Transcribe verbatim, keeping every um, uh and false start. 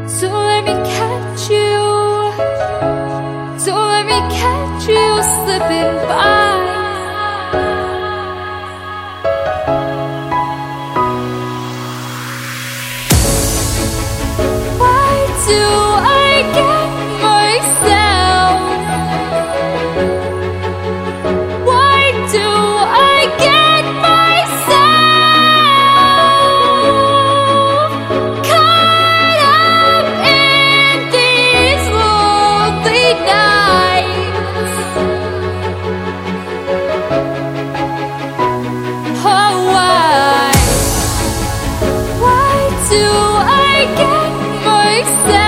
So let me catch you, so let me catch you slipping by. Why do I get myself? Why do I get myself caught up in these lonely nights? Oh, why? Why do I get myself?